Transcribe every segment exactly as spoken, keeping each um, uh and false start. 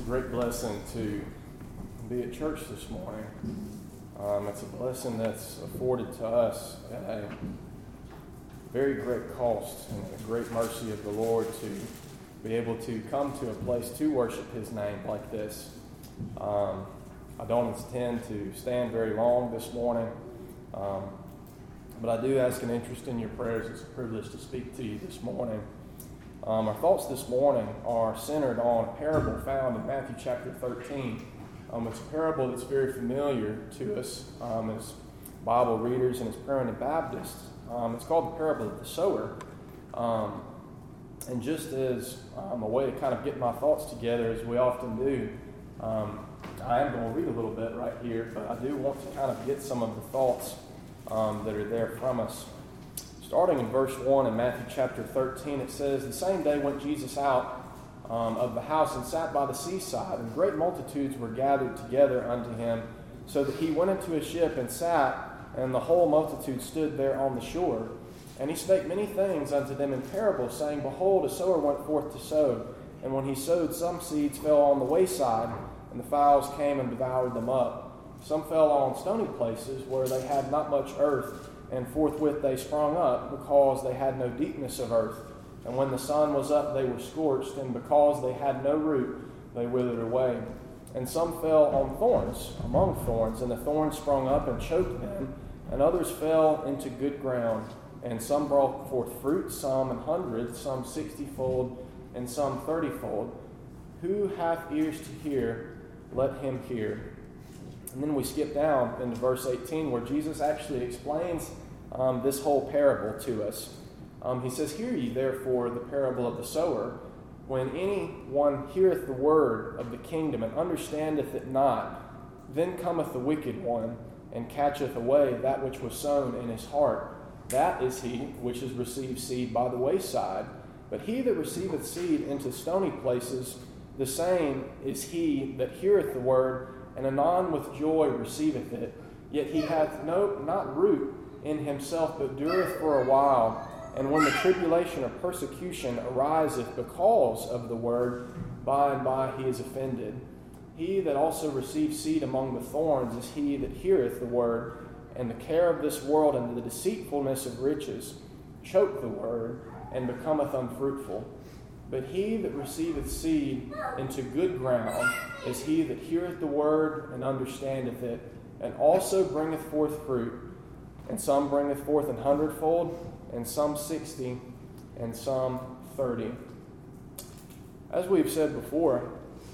great blessing to be at church this morning. Um, it's a blessing that's afforded to us at a very great cost and a great mercy of the Lord to be able to come to a place to worship His name like this. Um, I don't intend to stand very long this morning, um, but I do ask an interest in your prayers. It's a privilege to speak to you this morning. Um, our thoughts this morning are centered on a parable found in Matthew chapter thirteen. Um, it's a parable that's very familiar to us um, as Bible readers and as Primitive Baptists. Um, it's called the parable of the sower. Um, and just as um, a way to kind of get my thoughts together, as we often do, um, I am going to read a little bit right here, but I do want to kind of get some of the thoughts um, that are there from us. Starting in verse one in Matthew chapter thirteen, it says, "The same day went Jesus out um, of the house and sat by the seaside, and great multitudes were gathered together unto him, so that he went into a ship and sat, and the whole multitude stood there on the shore. And he spake many things unto them in parables, saying, Behold, a sower went forth to sow. And when he sowed, some seeds fell on the wayside, and the fowls came and devoured them up. Some fell on stony places, where they had not much earth, and forthwith they sprung up, because they had no deepness of earth. And when the sun was up, they were scorched, and because they had no root, they withered away. And some fell on thorns, among thorns, and the thorns sprung up and choked them. And others fell into good ground, and some brought forth fruit, some an hundred, some sixtyfold, and some thirtyfold. Who hath ears to hear, let him hear." And then we skip down into verse eighteen, where Jesus actually explains um, this whole parable to us. Um, he says, "Hear ye therefore the parable of the sower. When any one heareth the word of the kingdom, and understandeth it not, then cometh the wicked one, and catcheth away that which was sown in his heart. That is he which has received seed by the wayside. But he that receiveth seed into stony places, the same is he that heareth the word, and anon with joy receiveth it. Yet he hath no not root in himself, but dureth for a while. And when the tribulation or persecution ariseth because of the word, by and by he is offended. He that also receives seed among the thorns is he that heareth the word, and the care of this world and the deceitfulness of riches choke the word, and becometh unfruitful. But he that receiveth seed into good ground is he that heareth the word and understandeth it, and also bringeth forth fruit. And some bringeth forth an hundredfold, and some sixty, and some thirty." As we've said before,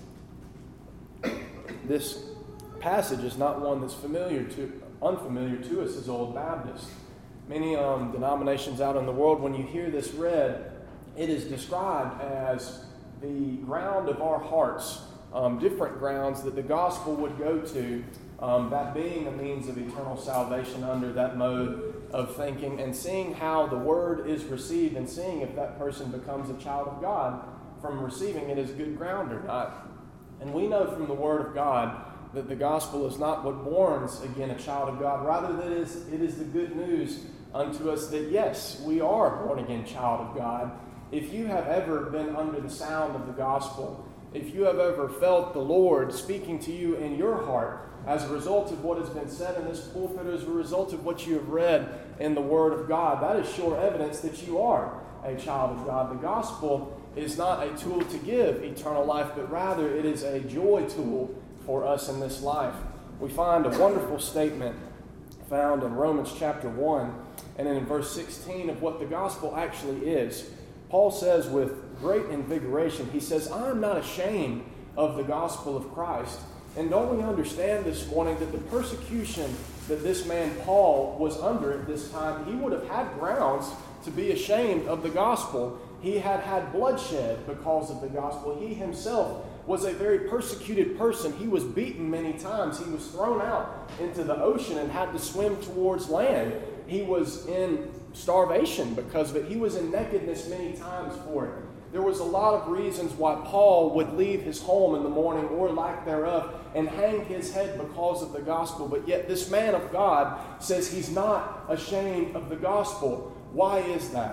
this passage is not one that's familiar to, unfamiliar to us as Old Baptists. Many um, denominations out in the world, when you hear this read, it is described as the ground of our hearts, um, different grounds that the gospel would go to, um, that being a means of eternal salvation under that mode of thinking, and seeing how the word is received, and seeing if that person becomes a child of God from receiving it as good ground or not. And we know from the word of God that the gospel is not what borns again a child of God. Rather, that it is, it is the good news unto us that, yes, we are a born-again child of God. If you have ever been under the sound of the gospel, if you have ever felt the Lord speaking to you in your heart as a result of what has been said in this pulpit, as a result of what you have read in the Word of God, that is sure evidence that you are a child of God. The gospel is not a tool to give eternal life, but rather it is a joy tool for us in this life. We find a wonderful statement found in Romans chapter one, and then in verse sixteen of what the gospel actually is. Paul says with great invigoration, he says, "I am not ashamed of the gospel of Christ." And don't we understand this morning that the persecution that this man Paul was under at this time, he would have had grounds to be ashamed of the gospel. He had had bloodshed because of the gospel. He himself was a very persecuted person. He was beaten many times. He was thrown out into the ocean and had to swim towards land. He was in starvation because of it. He was in nakedness many times for it. There was a lot of reasons why Paul would leave his home in the morning or lack thereof and hang his head because of the gospel. But yet this man of God says he's not ashamed of the gospel. Why is that?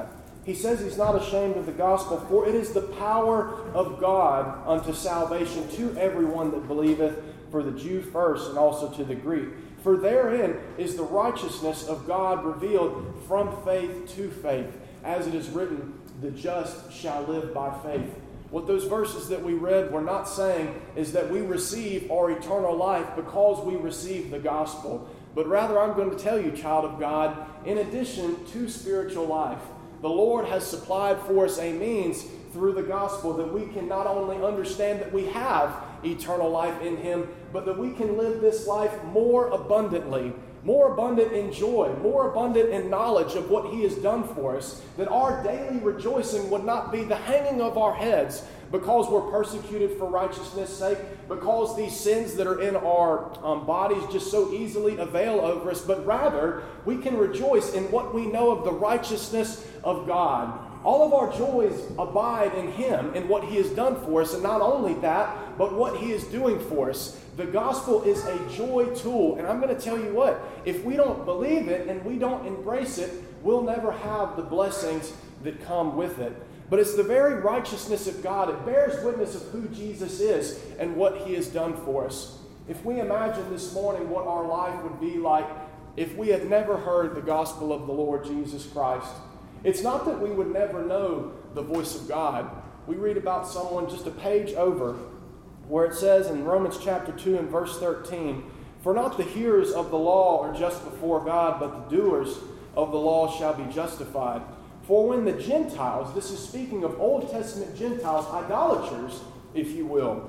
He says he's not ashamed of the gospel, for it is the power of God unto salvation to everyone that believeth, for the Jew first and also to the Greek. For therein is the righteousness of God revealed from faith to faith, as it is written, the just shall live by faith. What those verses that we read were not saying is that we receive our eternal life because we receive the gospel. But rather, I'm going to tell you, child of God, in addition to spiritual life, the Lord has supplied for us a means through the gospel that we can not only understand that we have eternal life in Him, but that we can live this life more abundantly, more abundant in joy, more abundant in knowledge of what He has done for us, that our daily rejoicing would not be the hanging of our heads because we're persecuted for righteousness' sake, because these sins that are in our um, bodies just so easily avail over us, but rather we can rejoice in what we know of the righteousness of God. All of our joys abide in Him, in what He has done for us, and not only that, but what He is doing for us. The gospel is a joy tool, and I'm going to tell you what, if we don't believe it and we don't embrace it, we'll never have the blessings that come with it. But it's the very righteousness of God. It bears witness of who Jesus is and what He has done for us. If we imagine this morning what our life would be like if we had never heard the gospel of the Lord Jesus Christ, it's not that we would never know the voice of God. We read about someone just a page over where it says in Romans chapter two and verse thirteen, "For not the hearers of the law are just before God, but the doers of the law shall be justified. For when the Gentiles," this is speaking of Old Testament Gentiles, idolaters, if you will,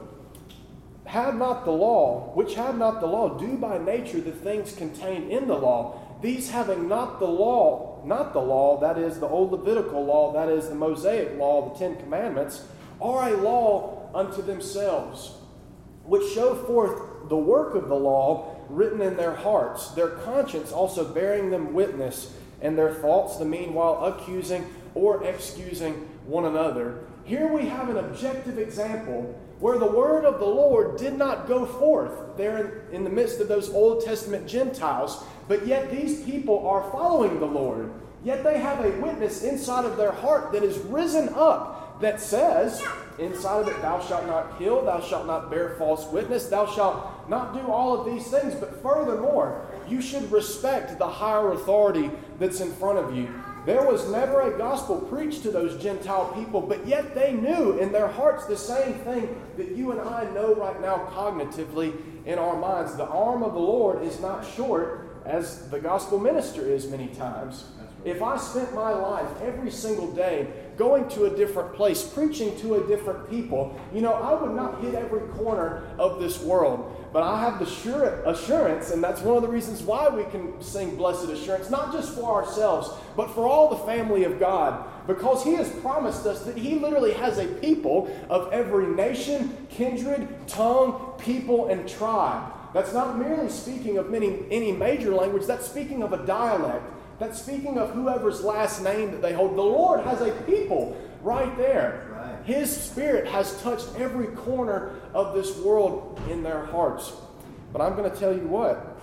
"had not the law, which had not the law, do by nature the things contained in the law, these having not the law, not the law, that is the old Levitical law, that is the Mosaic law, the Ten Commandments, are a law unto themselves, which show forth the work of the law written in their hearts, their conscience also bearing them witness, and their thoughts the meanwhile accusing or excusing one another." Here we have an objective example where the word of the Lord did not go forth there in, in the midst of those Old Testament Gentiles, but yet these people are following the Lord. Yet they have a witness inside of their heart that is risen up that says, inside of it, "Thou shalt not kill, thou shalt not bear false witness, thou shalt not do all of these things." But furthermore, you should respect the higher authority that's in front of you. There was never a gospel preached to those Gentile people, but yet they knew in their hearts the same thing that you and I know right now cognitively in our minds. The arm of the Lord is not short, as the gospel minister is many times. If I spent my life every single day going to a different place, preaching to a different people, you know, I would not hit every corner of this world. But I have the sure assurance, and that's one of the reasons why we can sing Blessed Assurance, not just for ourselves, but for all the family of God. Because He has promised us that He literally has a people of every nation, kindred, tongue, people, and tribe. That's not merely speaking of many, any major language, that's speaking of a dialect. That's speaking of whoever's last name that they hold. The Lord has a people right there. Right. His Spirit has touched every corner of this world in their hearts. But I'm going to tell you what,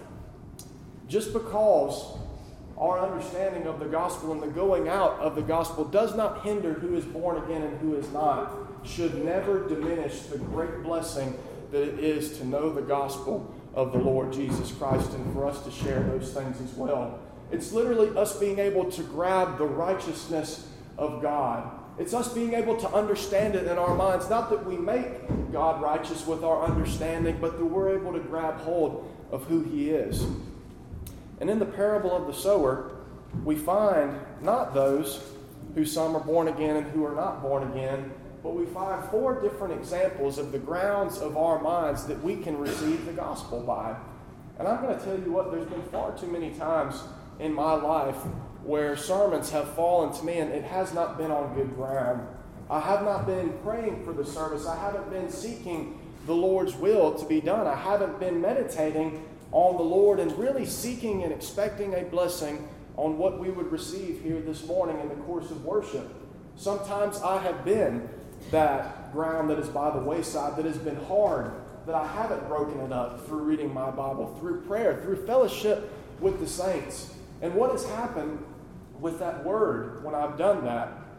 just because our understanding of the gospel and the going out of the gospel does not hinder who is born again and who is not, should never diminish the great blessing that it is to know the gospel of the Lord Jesus Christ and for us to share those things as well. It's literally us being able to grab the righteousness of God. It's us being able to understand it in our minds. Not that we make God righteous with our understanding, but that we're able to grab hold of who He is. And in the parable of the sower, we find not those who some are born again and who are not born again, but we find four different examples of the grounds of our minds that we can receive the gospel by. And I'm going to tell you what, there's been far too many times in my life where sermons have fallen to me and it has not been on good ground. I have not been praying for the service. I haven't been seeking the Lord's will to be done. I haven't been meditating on the Lord and really seeking and expecting a blessing on what we would receive here this morning in the course of worship. Sometimes I have been that ground that is by the wayside, that has been hard, that I haven't broken it up through reading my Bible, through prayer, through fellowship with the saints. And what has happened with that word when I've done that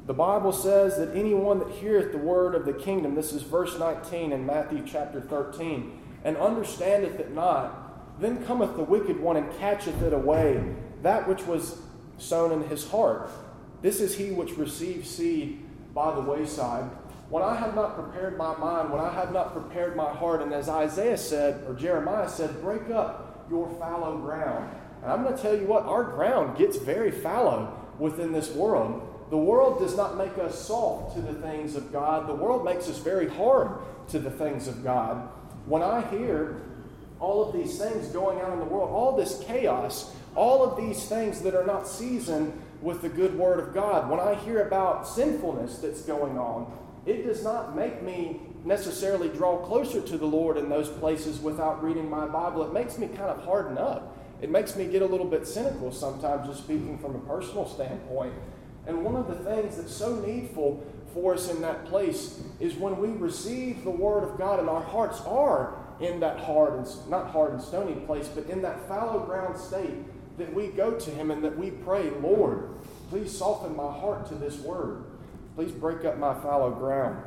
The Bible says that anyone that heareth the word of the kingdom, this is verse nineteen in Matthew chapter thirteen, and understandeth it not, then cometh the wicked one and catcheth it away, that which was sown in his heart. This is he which receives seed by the wayside. When I have not prepared my mind, when I have not prepared my heart, and as Isaiah said, or Jeremiah said, break up your fallow ground. And I'm going to tell you what, our ground gets very fallow within this world. The world does not make us soft to the things of God. The world makes us very hard to the things of God. When I hear all of these things going on in the world, all this chaos, all of these things that are not seasoned with the good word of God, when I hear about sinfulness that's going on, it does not make me necessarily draw closer to the Lord in those places without reading my Bible. It makes me kind of harden up. It makes me get a little bit cynical sometimes, just speaking from a personal standpoint. And one of the things that's so needful for us in that place is when we receive the word of God and our hearts are in that hard and not hard and stony place, but in that fallow ground state, that we go to him and that we pray, Lord, please soften my heart to this word. Please break up my fallow ground.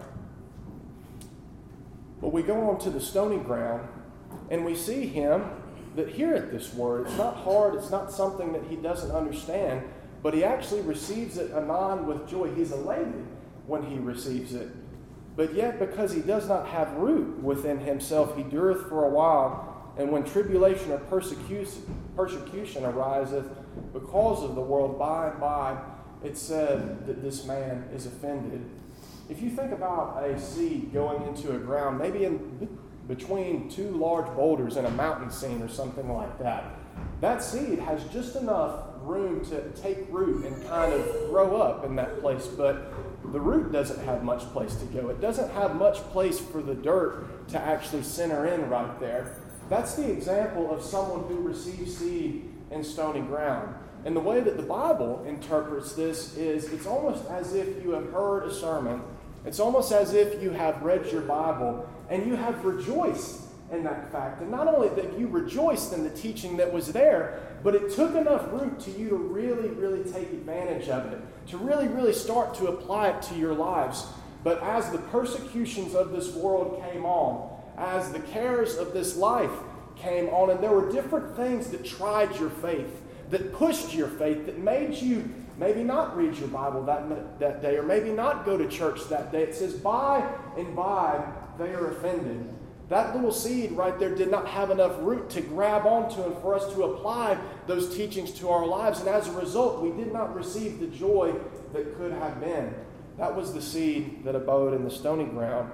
But we go on to the stony ground and we see him that heareth this word. It's not hard. It's not something that he doesn't understand, but he actually receives it anon with joy. He's elated when he receives it. But yet, because he does not have root within himself, he dureth for a while. And when tribulation or persecution, persecution ariseth because of the world, by and by it's said that this man is offended. If you think about a seed going into a ground, maybe in between two large boulders in a mountain scene or something like that, that seed has just enough room to take root and kind of grow up in that place, but the root doesn't have much place to go. It doesn't have much place for the dirt to actually center in right there. That's the example of someone who receives seed in stony ground. And the way that the Bible interprets this is it's almost as if you have heard a sermon. It's almost as if you have read your Bible and you have rejoiced in that fact. And not only that you rejoiced in the teaching that was there, but it took enough root to you to really, really take advantage of it, to really, really start to apply it to your lives. But as the persecutions of this world came on, as the cares of this life came on, and there were different things that tried your faith, that pushed your faith, that made you maybe not read your Bible that, that day, or maybe not go to church that day. It says, by and by they are offended. That little seed right there did not have enough root to grab onto and for us to apply those teachings to our lives. And as a result, we did not receive the joy that could have been. That was the seed that abode in the stony ground.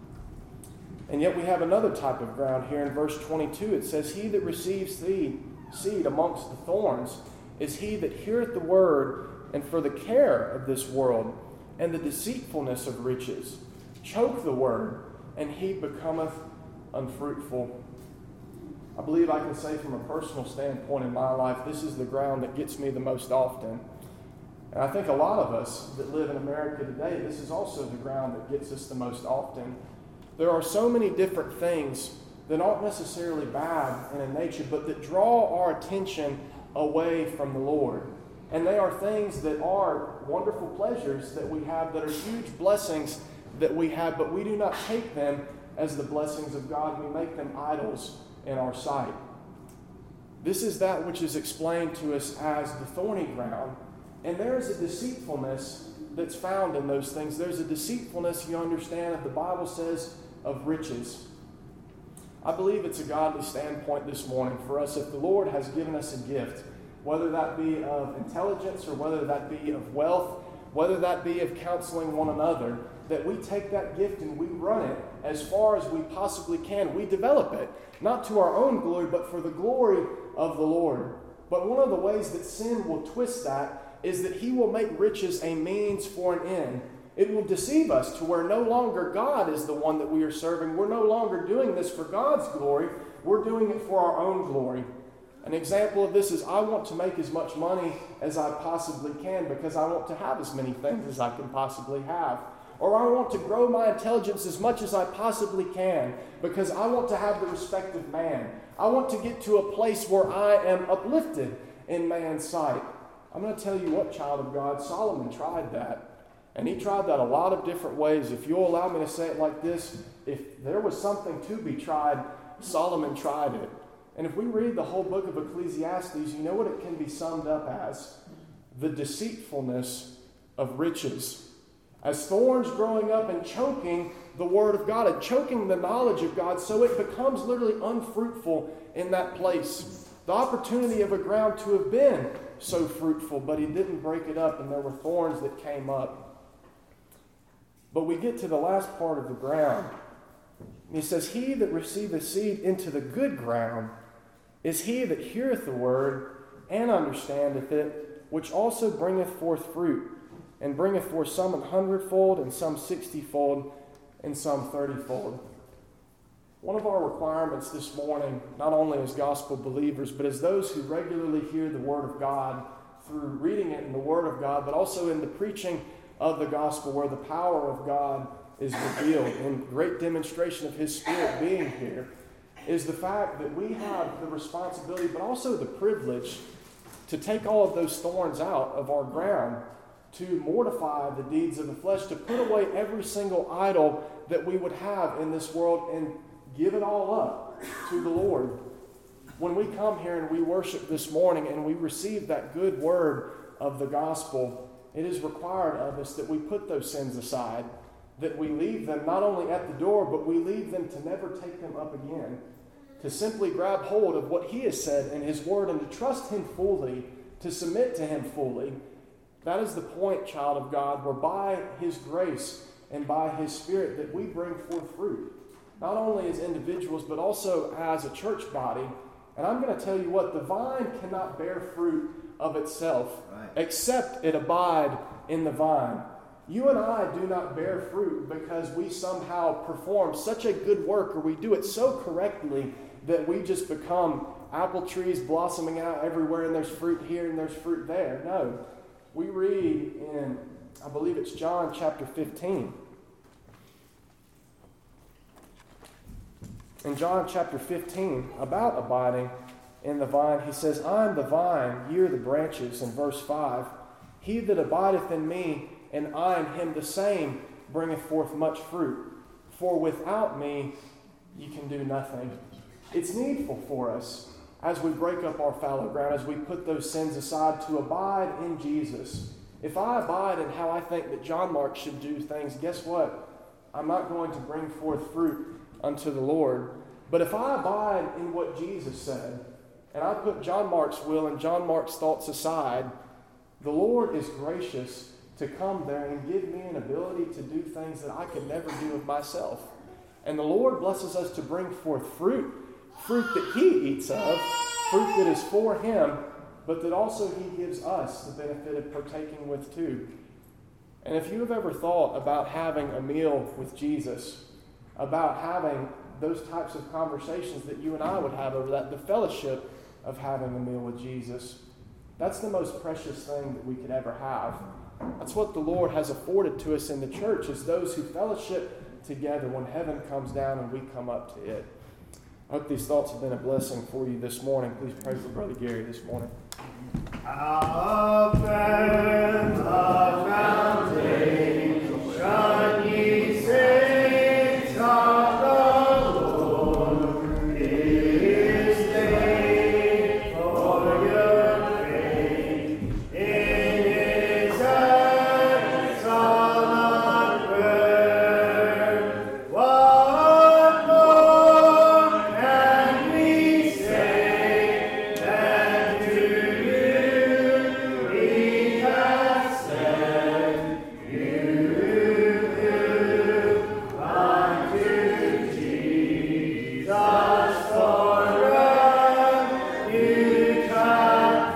And yet we have another type of ground here in verse twenty-two. It says, he that receives seed, seed amongst the thorns is he that heareth the word, and for the care of this world and the deceitfulness of riches choke the word, and he becometh unfruitful. I believe I can say from a personal standpoint in my life, this is the ground that gets me the most often. And I think a lot of us that live in America today, this is also the ground that gets us the most often. There are so many different things that aren't necessarily bad in nature, but that draw our attention away from the Lord. And they are things that are wonderful pleasures that we have, that are huge blessings that we have, but we do not take them as the blessings of God. We make them idols in our sight. This is that which is explained to us as the thorny ground. And there is a deceitfulness that's found in those things. There's a deceitfulness, you understand, that the Bible says of riches. I believe it's a godly standpoint this morning for us. If the Lord has given us a gift, whether that be of intelligence or whether that be of wealth, whether that be of counseling one another, that we take that gift and we run it as far as we possibly can. We develop it, not to our own glory, but for the glory of the Lord. But one of the ways that sin will twist that is that he will make riches a means for an end. It will deceive us to where no longer God is the one that we are serving. We're no longer doing this for God's glory. We're doing it for our own glory. An example of this is I want to make as much money as I possibly can because I want to have as many things as I can possibly have. Or I want to grow my intelligence as much as I possibly can because I want to have the respect of man. I want to get to a place where I am uplifted in man's sight. I'm going to tell you what, child of God, Solomon tried that. And he tried that a lot of different ways. If you'll allow me to say it like this, if there was something to be tried, Solomon tried it. And if we read the whole book of Ecclesiastes, you know what it can be summed up as? The deceitfulness of riches. As thorns growing up and choking the Word of God and choking the knowledge of God, so it becomes literally unfruitful in that place. The opportunity of a ground to have been so fruitful, but he didn't break it up, and there were thorns that came up. But we get to the last part of the ground. And he says, he that receiveth seed into the good ground is he that heareth the word and understandeth it, which also bringeth forth fruit, and bringeth forth some an hundredfold, and some sixtyfold, and some thirtyfold. One of our requirements this morning, not only as gospel believers, but as those who regularly hear the Word of God through reading it in the Word of God, but also in the preaching of the gospel where the power of God is revealed in great demonstration of His Spirit being here, is the fact that we have the responsibility, but also the privilege, to take all of those thorns out of our ground, to mortify the deeds of the flesh, to put away every single idol that we would have in this world and give it all up to the Lord. When we come here and we worship this morning and we receive that good word of the gospel, it is required of us that we put those sins aside, that we leave them not only at the door, but we leave them to never take them up again, to simply grab hold of what He has said in His word and to trust Him fully, to submit to Him fully. That is the point, child of God, where by His grace and by His Spirit that we bring forth fruit, not only as individuals, but also as a church body. And I'm going to tell you what, the vine cannot bear fruit of itself, right, except it abide in the vine. You and I do not bear fruit because we somehow perform such a good work, or we do it so correctly that we just become apple trees blossoming out everywhere, and there's fruit here and there's fruit there. No. We read in, I believe it's John chapter fifteen. In John chapter fifteen, about abiding in the vine, he says, I am the vine, ye are the branches, in verse five. He that abideth in me, and I in him, the same bringeth forth much fruit. For without me ye can do nothing. It's needful for us, as we break up our fallow ground, as we put those sins aside, to abide in Jesus. If I abide in how I think that John Mark should do things, guess what? I'm not going to bring forth fruit unto the Lord. But if I abide in what Jesus said, and I put John Mark's will and John Mark's thoughts aside, the Lord is gracious to come there and give me an ability to do things that I could never do of myself. And the Lord blesses us to bring forth fruit, fruit that He eats of, fruit that is for Him, but that also He gives us the benefit of partaking with too. And if you have ever thought about having a meal with Jesus, about having those types of conversations that you and I would have over that, the fellowship of having a meal with Jesus, that's the most precious thing that we could ever have. That's what the Lord has afforded to us in the church, is those who fellowship together when heaven comes down and we come up to it. I hope these thoughts have been a blessing for you this morning. Please pray for Brother Gary this morning. Up and the mountain, shine ye saints of the Lord. His name for your faith in His acts on earth. What more can we say than to you He has said, you unto Jesus for refuge hath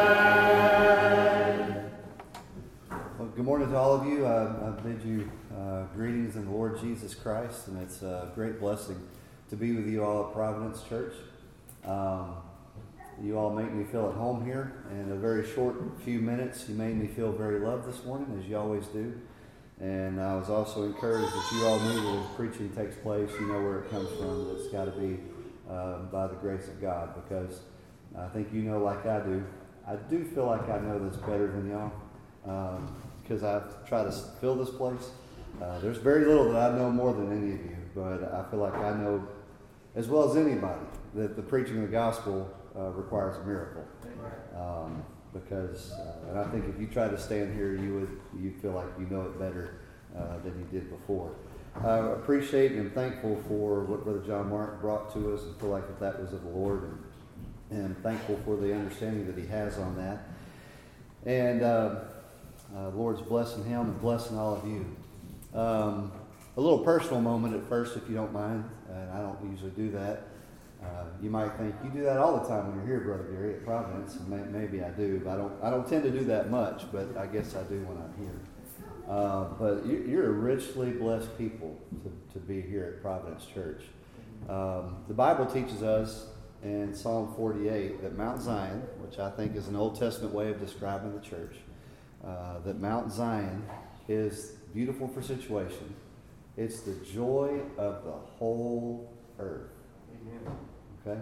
fled. Well, good morning to all of you. I, I bid you uh, greetings in the Lord Jesus Christ, and it's a great blessing to be with you all at Providence Church. Um, you all make me feel at home here. In a very short few minutes, you made me feel very loved this morning, as you always do. And I was also encouraged that you all knew that as preaching takes place, you know where it comes from. That it's got to be uh, by the grace of God, because I think you know, like I do, I do feel like I know this better than y'all. Um, because I've tried to fill this place. Uh, there's very little that I know more than any of you, but I feel like I know as well as anybody that the preaching of the gospel uh, requires a miracle. Um, because, uh, and I think if you try to stand here, you would you feel like you know it better uh, than you did before. I appreciate and am thankful for what Brother John Mark brought to us, and feel like that, that was of the Lord, and, and thankful for the understanding that he has on that. And uh, uh, Lord's blessing him and blessing all of you. Um, a little personal moment at first, if you don't mind, and I don't usually do that. Uh, you might think you do that all the time when you're here, Brother Gary, at Providence, and may, maybe I do, but I don't. I don't tend to do that much, but I guess I do when I'm here. Uh, but you, you're a richly blessed people to, to be here at Providence Church. Um, the Bible teaches us in Psalm forty-eight that Mount Zion, which I think is an Old Testament way of describing the church, uh, that Mount Zion is beautiful for situation. It's the joy of the whole earth. Amen. Okay?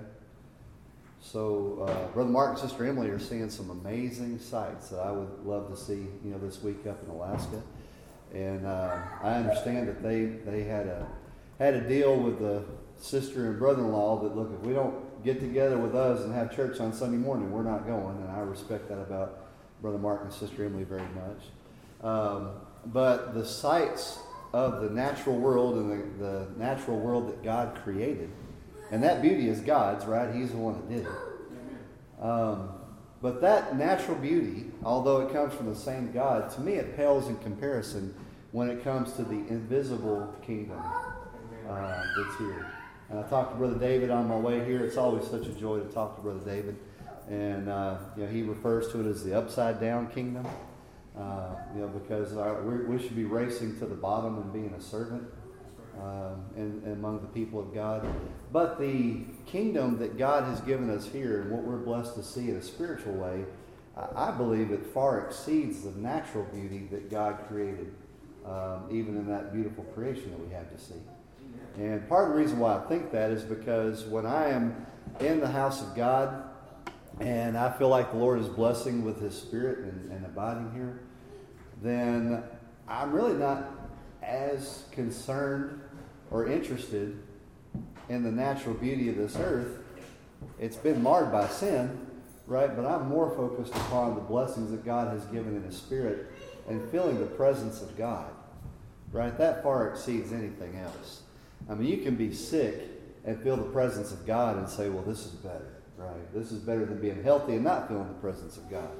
So, uh, Brother Mark and Sister Emily are seeing some amazing sights that I would love to see, you know, this week up in Alaska. And uh, I understand that they, they had a had a deal with the sister and brother-in-law that, look, if we don't get together with us and have church on Sunday morning, we're not going. And I respect that about Brother Mark and Sister Emily very much. Um, but the sights of the natural world and the, the natural world that God created, and that beauty is God's, right? He's the one that did it. Um, but that natural beauty, although it comes from the same God, to me it pales in comparison when it comes to the invisible kingdom uh, that's here. And I talked to Brother David on my way here. It's always such a joy to talk to Brother David. And uh, you know, he refers to it as the upside down kingdom. Uh, you know, because our, we, we should be racing to the bottom and being a servant um, in, in among the people of God. But the kingdom that God has given us here, and what we're blessed to see in a spiritual way, I, I believe it far exceeds the natural beauty that God created, um, even in that beautiful creation that we have to see. And part of the reason why I think that is because when I am in the house of God, and I feel like the Lord is blessing with His Spirit and, and abiding here, then I'm really not as concerned or interested in the natural beauty of this earth. It's been marred by sin, right? But I'm more focused upon the blessings that God has given in His Spirit and feeling the presence of God, right? That far exceeds anything else. I mean, you can be sick and feel the presence of God and say, well, this is better. Right. This is better than being healthy and not feeling the presence of God.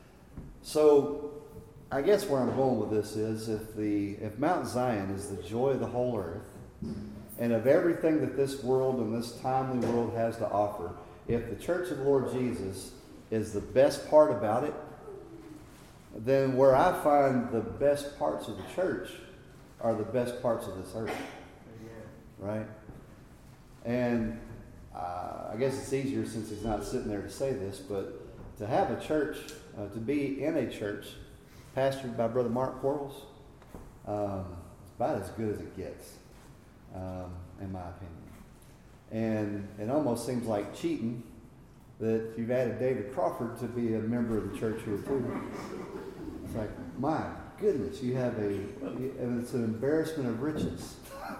So I guess where I'm going with this is if the if Mount Zion is the joy of the whole earth, and of everything that this world and this timely world has to offer, if the Church of the Lord Jesus is the best part about it, then where I find the best parts of the church are the best parts of this earth. Right? And Uh, I guess it's easier since he's not sitting there to say this, but to have a church, uh, to be in a church pastored by Brother Mark Quarles, um, it's about as good as it gets, um, in my opinion. And it almost seems like cheating that you've added David Crawford to be a member of the church here too. It's like, my goodness, you have a, and it's an embarrassment of riches.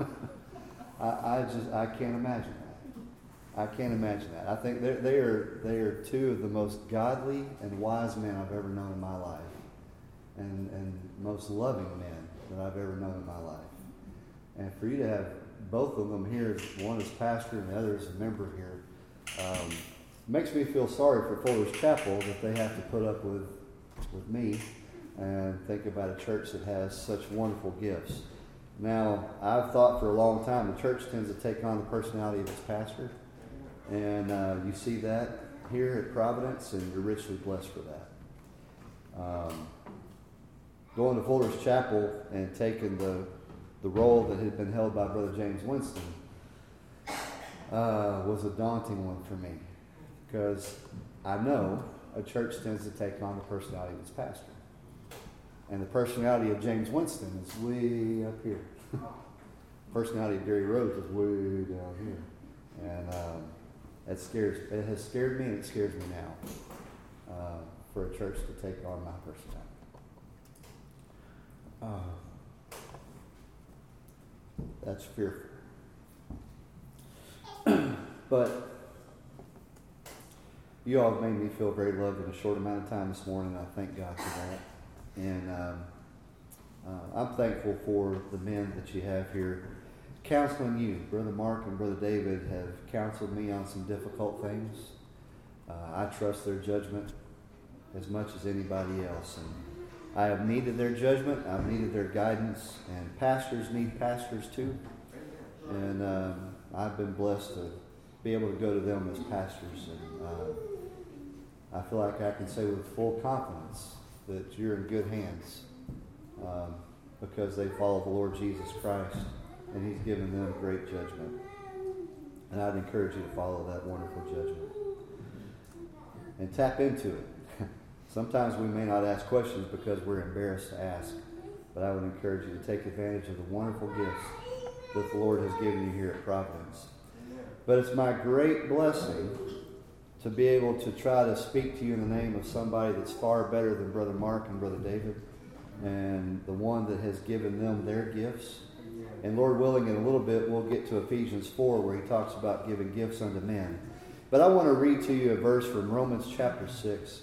I, I just, I can't imagine that. I can't imagine that. I think they they are they are two of the most godly and wise men I've ever known in my life, and and most loving men that I've ever known in my life. And for you to have both of them here, one as pastor and the other as a member here, um, makes me feel sorry for Fuller's Chapel that they have to put up with with me and think about a church that has such wonderful gifts. Now, I've thought for a long time the church tends to take on the personality of its pastor. And uh, you see that here at Providence, and you're richly blessed for that. Um, going to Fuller's Chapel and taking the the role that had been held by Brother James Winston uh, was a daunting one for me, because I know a church tends to take on the personality of its pastor. And the personality of James Winston is way up here. Personality of Gary Rhodes is way down here. And um, It scares. It has scared me, and it scares me now uh, for a church to take on my personality. Uh, that's fearful. But you all have made me feel very loved in a short amount of time this morning. I thank God for that. And um, uh, I'm thankful for the men that you have here counseling you. Brother Mark and Brother David have counseled me on some difficult things. Uh, I trust their judgment as much as anybody else. And I have needed their judgment. I've needed their guidance. And pastors need pastors too. And um, I've been blessed to be able to go to them as pastors. And uh, I feel like I can say with full confidence that you're in good hands um, because they follow the Lord Jesus Christ, and He's given them great judgment. And I'd encourage you to follow that wonderful judgment and tap into it. Sometimes we may not ask questions because we're embarrassed to ask, but I would encourage you to take advantage of the wonderful gifts that the Lord has given you here at Providence. But it's my great blessing to be able to try to speak to you in the name of somebody that's far better than Brother Mark and Brother David, and the one that has given them their gifts. And Lord willing, in a little bit, we'll get to Ephesians four, where He talks about giving gifts unto men. But I want to read to you a verse from Romans chapter six.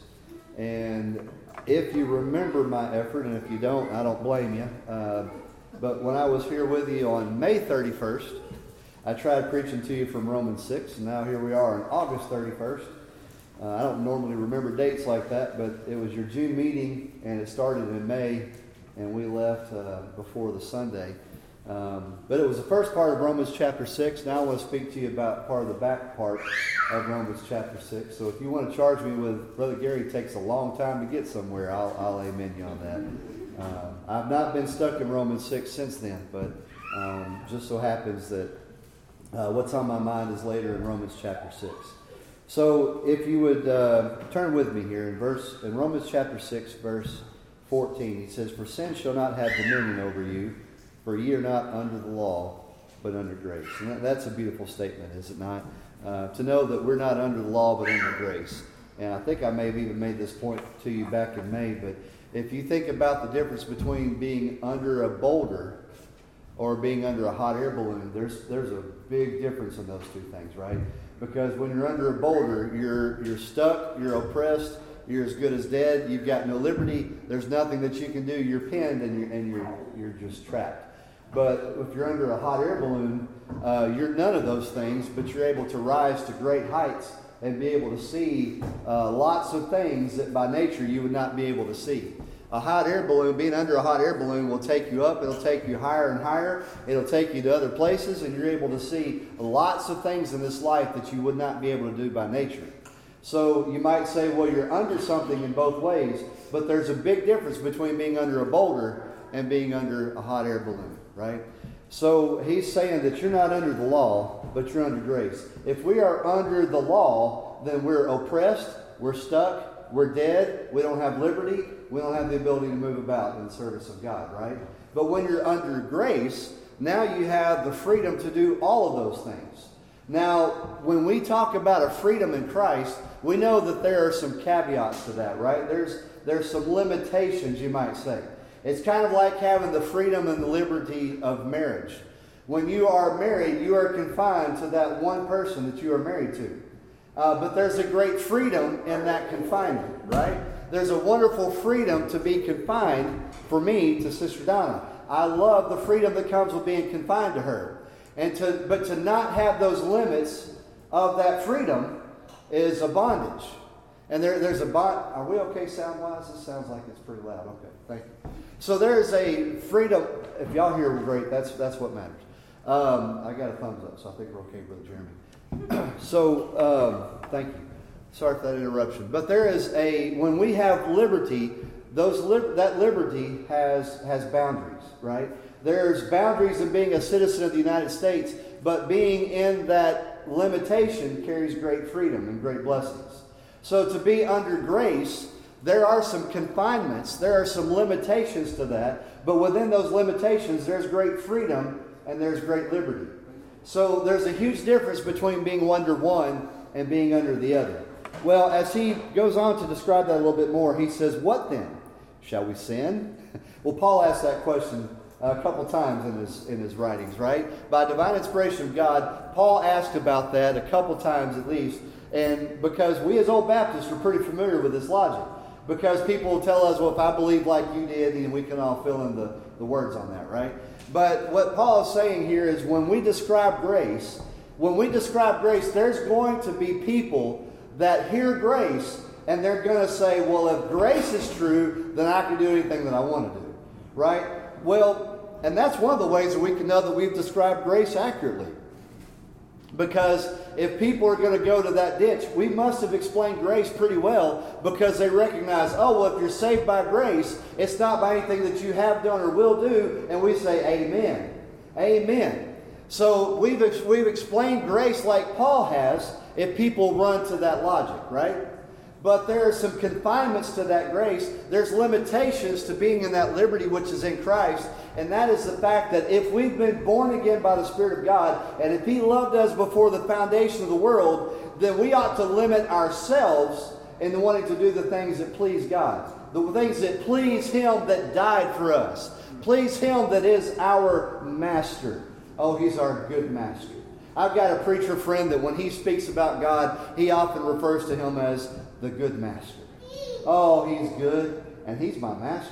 And if you remember my effort, and if you don't, I don't blame you. Uh, but when I was here with you on May thirty-first, I tried preaching to you from Romans six, and now here we are on August thirty-first. Uh, I don't normally remember dates like that, but it was your June meeting, and it started in May, and we left uh, before the Sunday. Um, but it was the first part of Romans chapter six. Now I want to speak to you about part of the back part of Romans chapter six. So if you want to charge me with, Brother Gary takes a long time to get somewhere, I'll, I'll amen you on that. Uh, I've not been stuck in Romans six since then, but um, just so happens that Uh, what's on my mind is later in Romans chapter six. So if you would uh, turn with me here in verse in Romans chapter six, verse fourteen, he says, "For sin shall not have dominion over you, for ye are not under the law, but under grace." And that, that's a beautiful statement, is it not? Uh, to know that we're not under the law, but under grace. And I think I may have even made this point to you back in May, but if you think about the difference between being under a boulder or being under a hot air balloon, there's there's a big difference in those two things, right? Because when you're under a boulder, you're you're stuck, you're oppressed, you're as good as dead, you've got no liberty, there's nothing that you can do, you're pinned and you're, and you're, you're just trapped. But if you're under a hot air balloon, uh, you're none of those things, but you're able to rise to great heights and be able to see uh, lots of things that by nature you would not be able to see. A hot air balloon, being under a hot air balloon will take you up. It'll take you higher and higher. It'll take you to other places, and you're able to see lots of things in this life that you would not be able to do by nature. So you might say, well, you're under something in both ways, but there's a big difference between being under a boulder and being under a hot air balloon, right? So he's saying that you're not under the law, but you're under grace. If we are under the law, then we're oppressed, we're stuck, we're dead, we don't have liberty, we don't have the ability to move about in the service of God, right? But when you're under grace, now you have the freedom to do all of those things. Now, when we talk about a freedom in Christ, we know that there are some caveats to that, right? There's there's some limitations, you might say. It's kind of like having the freedom and the liberty of marriage. When you are married, you are confined to that one person that you are married to. Uh, but there's a great freedom in that confinement, right? There's a wonderful freedom to be confined for me to Sister Donna. I love the freedom that comes with being confined to her. And to but to not have those limits of that freedom is a bondage. And there, there's a bond. Are we okay sound-wise? This sounds like it's pretty loud. Okay, thank you. So there's a freedom. If y'all hear, great. That's that's what matters. Um, I got a thumbs up, so I think we're okay, Brother Jeremy. so um, thank you. Sorry for that interruption. But there is a when we have liberty, those li- that liberty has has boundaries, right? There's boundaries in being a citizen of the United States, but being in that limitation carries great freedom and great blessings. So to be under grace, there are some confinements, there are some limitations to that, but within those limitations, there's great freedom and there's great liberty. So there's a huge difference between being under one and being under the other. Well, as he goes on to describe that a little bit more, he says, "What then? Shall we sin? Well, Paul asked that question a couple times in his in his writings, right? By divine inspiration of God, Paul asked about that a couple times at least. And because we as Old Baptists are pretty familiar with this logic. Because people will tell us, well, if I believe like you did, and we can all fill in the, the words on that, right? But what Paul is saying here is when we describe grace, when we describe grace, there's going to be people that hear grace and they're going to say, well, if grace is true, then I can do anything that I want to do, right? Well, and that's one of the ways that we can know that we've described grace accurately. Because if people are going to go to that ditch, we must have explained grace pretty well because they recognize, oh, well, if you're saved by grace, it's not by anything that you have done or will do. And we say, amen. Amen. So we've, we've explained grace like Paul has if people run to that logic, right? But there are some confinements to that grace. There's limitations to being in that liberty which is in Christ. And that is the fact that if we've been born again by the Spirit of God, and if He loved us before the foundation of the world, then we ought to limit ourselves in wanting to do the things that please God. The things that please Him that died for us. Please Him that is our Master. Oh, He's our good Master. I've got a preacher friend that when he speaks about God, he often refers to Him as the good Master. Oh, He's good, and He's my Master.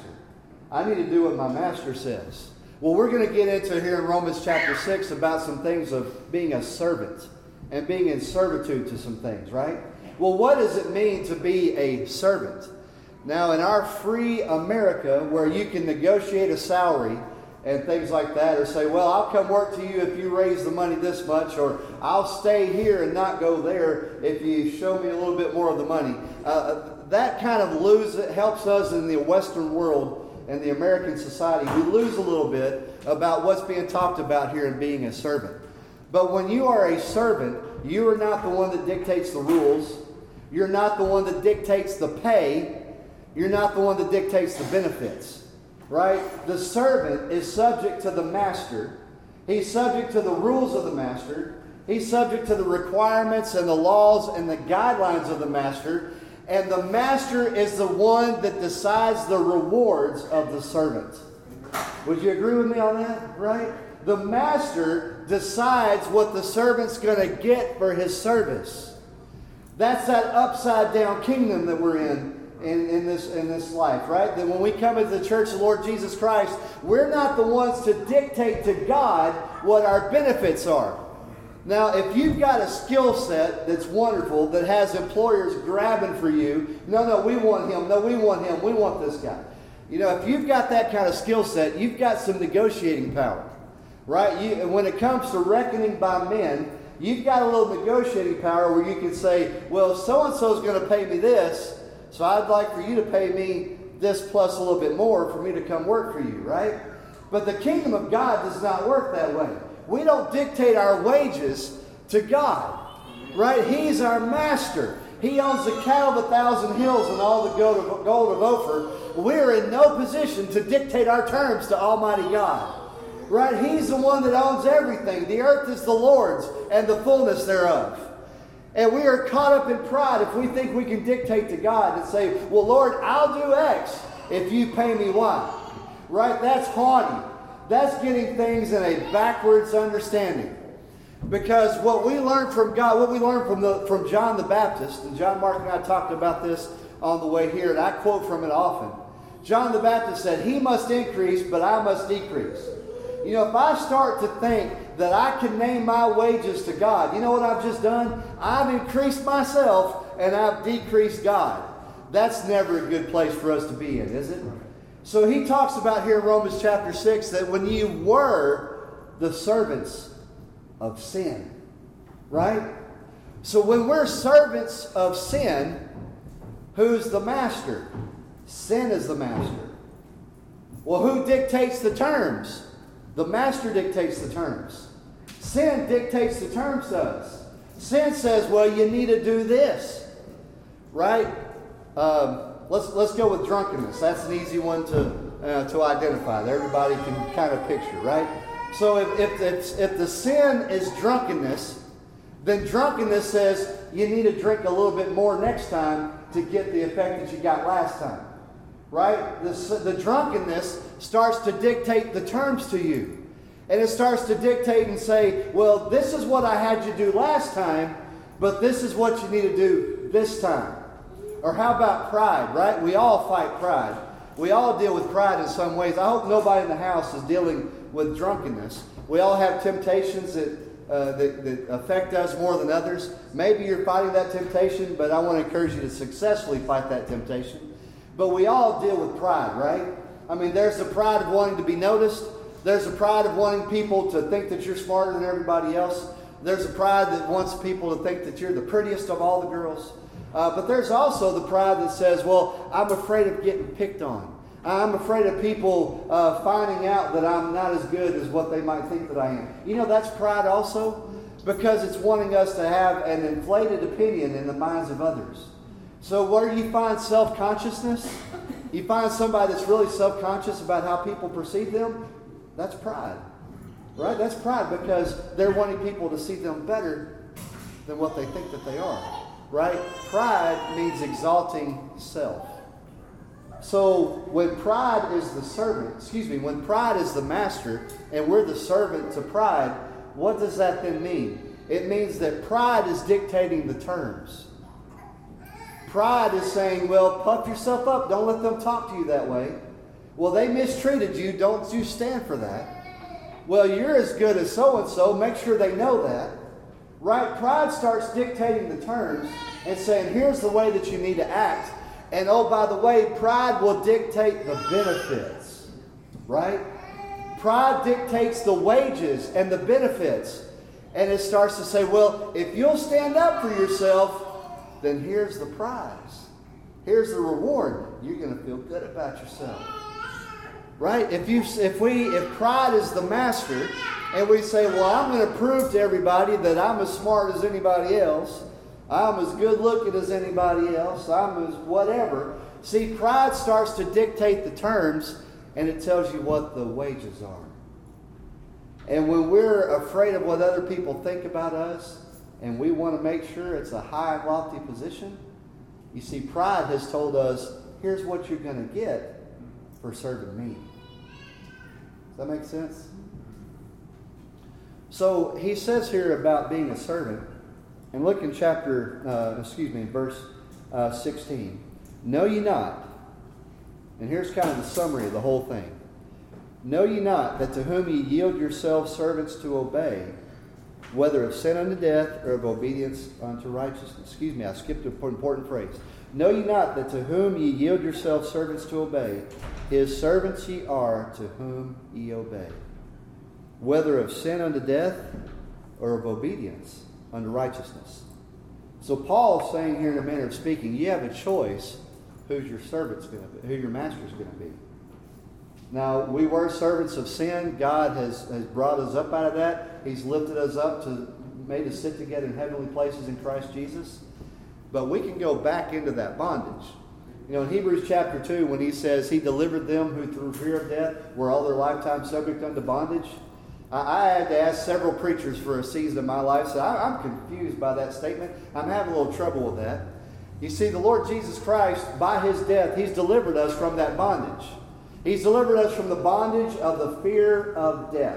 I need to do what my Master says. Well, we're going to get into here in Romans chapter six about some things of being a servant and being in servitude to some things, right? Well, what does it mean to be a servant? Now, in our free America, where you can negotiate a salary and things like that, or say, well, I'll come work to you if you raise the money this much, or I'll stay here and not go there if you show me a little bit more of the money. Uh, that kind of lose, it helps us in the Western world and the American society. We lose a little bit about what's being talked about here in being a servant. But when you are a servant, you are not the one that dictates the rules. You're not the one that dictates the pay. You're not the one that dictates the benefits. Right? The servant is subject to the master. He's subject to the rules of the master. He's subject to the requirements and the laws and the guidelines of the master. And the master is the one that decides the rewards of the servant. Would you agree with me on that? Right? The master decides what the servant's going to get for his service. That's that upside down kingdom that we're in. In, in this in this life, right? That when we come into the church of the Lord Jesus Christ, we're not the ones to dictate to God what our benefits are. Now, if you've got a skill set that's wonderful, that has employers grabbing for you, no, no, we want him, no, we want him, we want this guy. You know, if you've got that kind of skill set, you've got some negotiating power, right? You, and when it comes to reckoning by men, you've got a little negotiating power where you can say, well, so-and-so is going to pay me this, so I'd like for you to pay me this plus a little bit more for me to come work for you, right? But the kingdom of God does not work that way. We don't dictate our wages to God, right? He's our master. He owns the cattle of a thousand hills and all the gold of, gold of Ophir. We're in no position to dictate our terms to Almighty God, right? He's the one that owns everything. The earth is the Lord's and the fullness thereof. And we are caught up in pride if we think we can dictate to God and say, well, Lord, I'll do X if you pay me Y. Right? That's haughty. That's getting things in a backwards understanding. Because what we learn from God, what we learn from the from John the Baptist, and John Mark and I talked about this on the way here, and I quote from it often. John the Baptist said, he must increase, but I must decrease. You know, if I start to think that I can name my wages to God, you know what I've just done? I've increased myself and I've decreased God. That's never a good place for us to be in, is it? So he talks about here in Romans chapter six that when you were the servants of sin, right? So when we're servants of sin, who's the master? Sin is the master. Well, who dictates the terms? The master dictates the terms. Sin dictates the terms to us. Sin says, well, you need to do this. Right? Um, let's let's go with drunkenness. That's an easy one to uh, to identify. That everybody can kind of picture, right? So if, if, it's, if the sin is drunkenness, then drunkenness says you need to drink a little bit more next time to get the effect that you got last time. right? This, the drunkenness starts to dictate the terms to you. And it starts to dictate and say, well, this is what I had you do last time, but this is what you need to do this time. Or how about pride, right? We all fight pride. We all deal with pride in some ways. I hope nobody in the house is dealing with drunkenness. We all have temptations that, uh, that, that affect us more than others. Maybe you're fighting that temptation, but I want to encourage you to successfully fight that temptation. But we all deal with pride, right? I mean, there's the pride of wanting to be noticed. There's the pride of wanting people to think that you're smarter than everybody else. There's the pride that wants people to think that you're the prettiest of all the girls. Uh, but there's also the pride that says, well, I'm afraid of getting picked on. I'm afraid of people uh, finding out that I'm not as good as what they might think that I am. You know, that's pride also, because it's wanting us to have an inflated opinion in the minds of others. So where you find self-consciousness, you find somebody that's really self-conscious about how people perceive them, that's pride, right? That's pride because they're wanting people to see them better than what they think that they are, right? Pride means exalting self. So when pride is the servant, excuse me, when pride is the master and we're the servant to pride, what does that then mean? It means that pride is dictating the terms. Pride is saying, well, puff yourself up. Don't let them talk to you that way. Well, they mistreated you. Don't you stand for that. Well, you're as good as so-and-so. Make sure they know that. Right? Pride starts dictating the terms and saying, here's the way that you need to act. And oh, by the way, pride will dictate the benefits. Right? Pride dictates the wages and the benefits. And it starts to say, well, if you'll stand up for yourself, then here's the prize. Here's the reward. You're going to feel good about yourself. Right? If you, if we, if pride is the master, and we say, well, I'm going to prove to everybody that I'm as smart as anybody else, I'm as good looking as anybody else, I'm as whatever. See, pride starts to dictate the terms, and it tells you what the wages are. And when we're afraid of what other people think about us, and we want to make sure it's a high and lofty position, you see, pride has told us, here's what you're going to get for serving me. Does that make sense? So he says here about being a servant, and look in chapter, uh, excuse me, verse uh, sixteen. Know ye not, and here's kind of the summary of the whole thing. Know ye not that to whom ye yield yourselves servants to obey, whether of sin unto death or of obedience unto righteousness. Excuse me, I skipped an important phrase. Know ye not that to whom ye yield yourselves servants to obey, his servants ye are to whom ye obey, whether of sin unto death or of obedience unto righteousness. So Paul's saying here in a manner of speaking, you have a choice who's your servant's going to be, who your master's going to be. Now, we were servants of sin. God has, has brought us up out of that. He's lifted us up to made us sit together in heavenly places in Christ Jesus. But we can go back into that bondage. You know, in Hebrews chapter two, when he says he delivered them who through fear of death were all their lifetime subject unto bondage, I, I had to ask several preachers for a season of my life. So I, I'm confused by that statement. I'm having a little trouble with that. You see, the Lord Jesus Christ, by his death, he's delivered us from that bondage. He's delivered us from the bondage of the fear of death.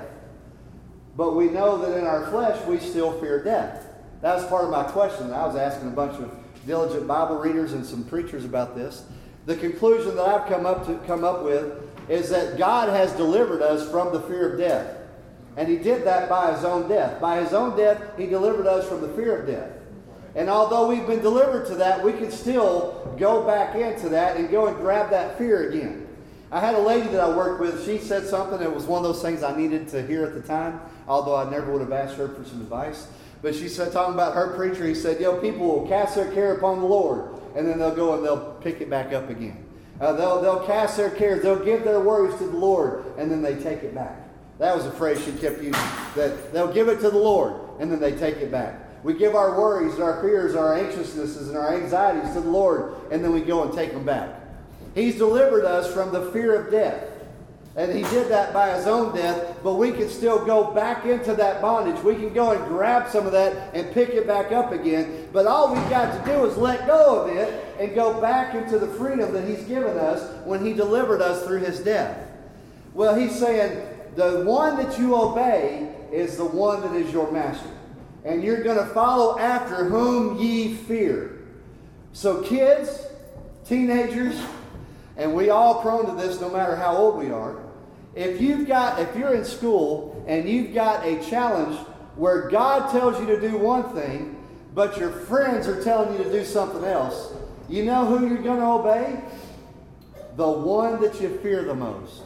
But we know that in our flesh, we still fear death. That was part of my question. I was asking a bunch of diligent Bible readers and some preachers about this. The conclusion that I've come up to come up with is that God has delivered us from the fear of death. And he did that by his own death. By his own death, he delivered us from the fear of death. And although we've been delivered to that, we can still go back into that and go and grab that fear again. I had a lady that I worked with. She said something that was one of those things I needed to hear at the time, although I never would have asked her for some advice. But she said, talking about her preacher, he said, yo, people will cast their care upon the Lord, and then they'll go and they'll pick it back up again. Uh, they'll, they'll cast their cares, they'll give their worries to the Lord, and then they take it back. That was a phrase she kept using, that they'll give it to the Lord, and then they take it back. We give our worries, our fears, our anxiousnesses, and our anxieties to the Lord, and then we go and take them back. He's delivered us from the fear of death. And he did that by his own death, but we can still go back into that bondage. We can go and grab some of that and pick it back up again. But all we've got to do is let go of it and go back into the freedom that He's given us when He delivered us through His death. Well, He's saying the one that you obey is the one that is your master. And you're going to follow after whom ye fear. So kids, teenagers, and we all prone to this no matter how old we are. If you've got, if you're in school and you've got a challenge where God tells you to do one thing, but your friends are telling you to do something else, you know who you're going to obey? The one that you fear the most.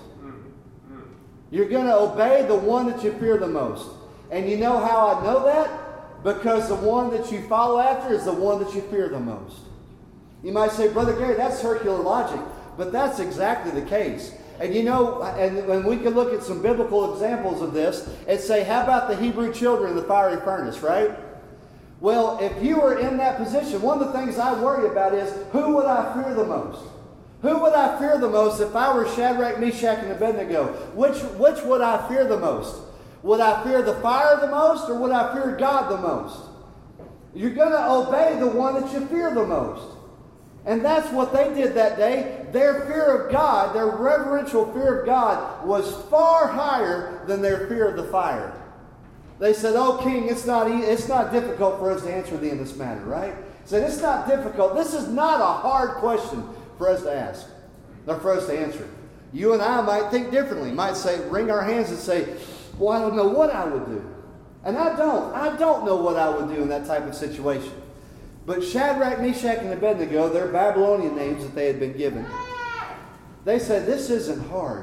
You're going to obey the one that you fear the most. And you know how I know that? Because the one that you follow after is the one that you fear the most. You might say, Brother Gary, that's circular logic. But that's exactly the case. And you know, and, and we can look at some biblical examples of this and say, how about the Hebrew children in the fiery furnace, right? Well, if you were in that position, one of the things I worry about is, who would I fear the most? Who would I fear the most if I were Shadrach, Meshach, and Abednego? Which, which would I fear the most? Would I fear the fire the most, or would I fear God the most? You're going to obey the one that you fear the most. And that's what they did that day. Their fear of God, their reverential fear of God, was far higher than their fear of the fire. They said, "Oh, King, it's not e- it's not difficult for us to answer thee in this matter, right?" He said, "It's not difficult. This is not a hard question for us to ask, or for us to answer." You and I might think differently. Might say, wring our hands and say, "Well, I don't know what I would do," and I don't. I don't know what I would do in that type of situation. But Shadrach, Meshach, and Abednego, their Babylonian names that they had been given, they said, "This isn't hard."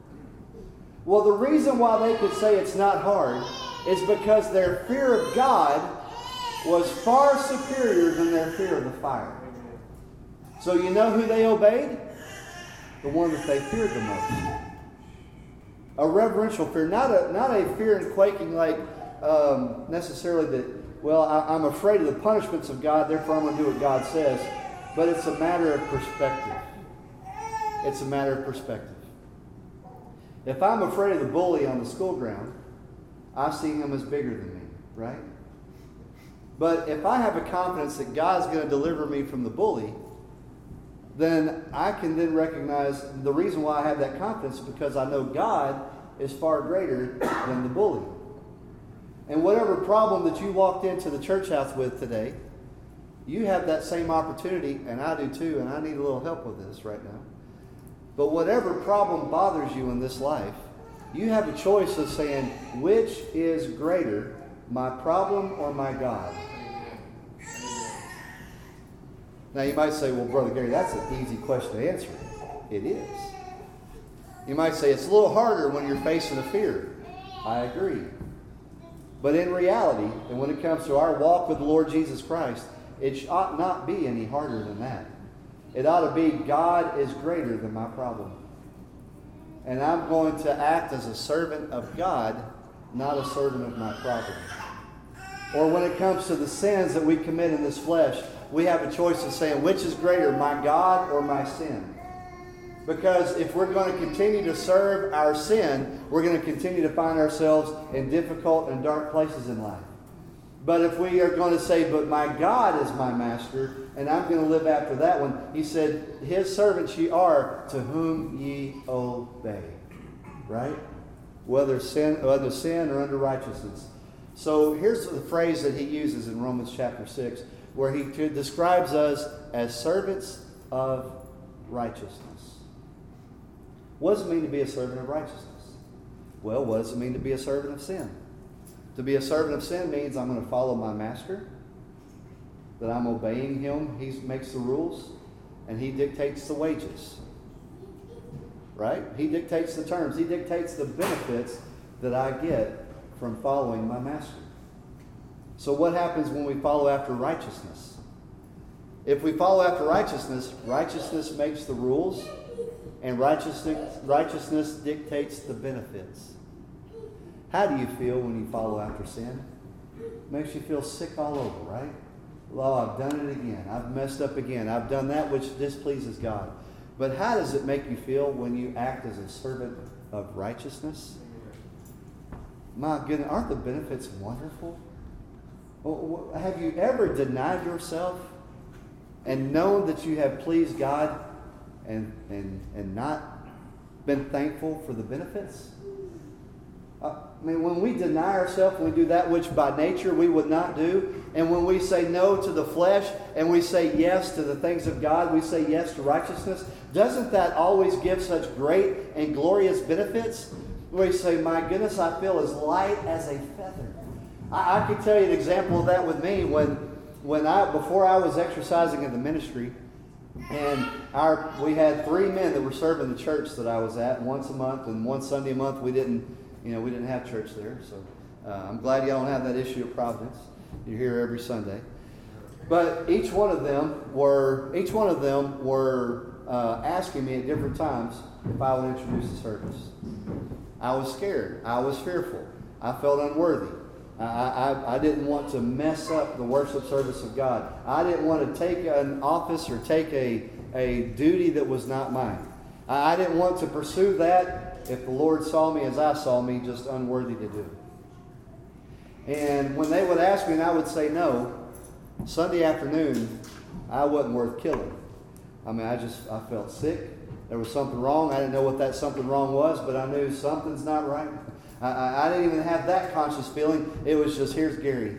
Well, the reason why they could say it's not hard is because their fear of God was far superior than their fear of the fire. So you know who they obeyed? The one that they feared the most. A reverential fear, not a not a fear and quaking like um, necessarily that, well, I, I'm afraid of the punishments of God, therefore I'm going to do what God says. But it's a matter of perspective. It's a matter of perspective. If I'm afraid of the bully on the school ground, I see him as bigger than me, right? But if I have a confidence that God's going to deliver me from the bully, then I can then recognize the reason why I have that confidence is because I know God is far greater than the bully. And whatever problem that you walked into the church house with today, you have that same opportunity, and I do too, and I need a little help with this right now. But whatever problem bothers you in this life, you have a choice of saying, which is greater, my problem or my God? Now you might say, well, Brother Gary, that's an easy question to answer. It is. You might say, it's a little harder when you're facing a fear. I agree. But in reality, and when it comes to our walk with the Lord Jesus Christ, it ought not be any harder than that. It ought to be, God is greater than my problem. And I'm going to act as a servant of God, not a servant of my problem. Or when it comes to the sins that we commit in this flesh, we have a choice of saying, which is greater, my God or my sin? Because if we're going to continue to serve our sin, we're going to continue to find ourselves in difficult and dark places in life. But if we are going to say, but my God is my master, and I'm going to live after that one, he said, his servants ye are, to whom ye obey. Right? Whether sin, whether sin or under righteousness. So here's the phrase that he uses in Romans chapter six, where he describes us as servants of righteousness. What does it mean to be a servant of righteousness? Well, what does it mean to be a servant of sin? To be a servant of sin means I'm going to follow my master, that I'm obeying him. He makes the rules, and he dictates the wages. Right? He dictates the terms. He dictates the benefits that I get from following my master. So what happens when we follow after righteousness? If we follow after righteousness, righteousness makes the rules, and righteousness, righteousness dictates the benefits. How do you feel when you follow after sin? It makes you feel sick all over, right? Well, I've done it again. I've messed up again. I've done that which displeases God. But how does it make you feel when you act as a servant of righteousness? my goodness, aren't the benefits wonderful? Well, have you ever denied yourself and known that you have pleased God and, and, and not been thankful for the benefits? I mean, when we deny ourselves, when we do that which by nature we would not do, and when we say no to the flesh and we say yes to the things of God, we say yes to righteousness, doesn't that always give such great and glorious benefits? Where you say, my goodness, I feel as light as a feather. I, I can tell you an example of that with me when, when I before I was exercising in the ministry, and our we had three men that were serving the church that I was at once a month, and one Sunday a month we didn't. You know, we didn't have church there, so uh, I'm glad y'all don't have that issue at Providence. You're here every Sunday. But each one of them were each one of them were uh, asking me at different times if I would introduce the service. I was scared. I was fearful. I felt unworthy. I, I, I didn't want to mess up the worship service of God. I didn't want to take an office or take a, a duty that was not mine. I, I didn't want to pursue that if the Lord saw me as I saw me, just unworthy to do. And when they would ask me and I would say no, Sunday afternoon, I wasn't worth killing. I mean, I just, I felt sick. There was something wrong. I didn't know what that something wrong was, but I knew something's not right. I, I, I didn't even have that conscious feeling. It was just, here's Gary.